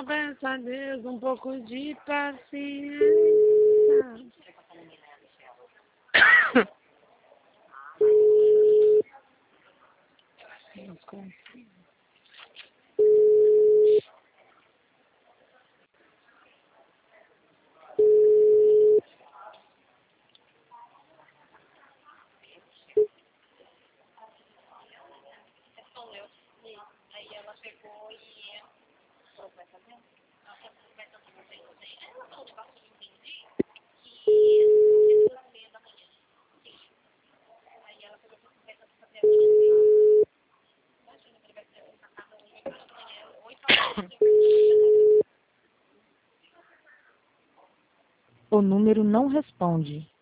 Só peço a Deus um pouco de paciência. O número não responde.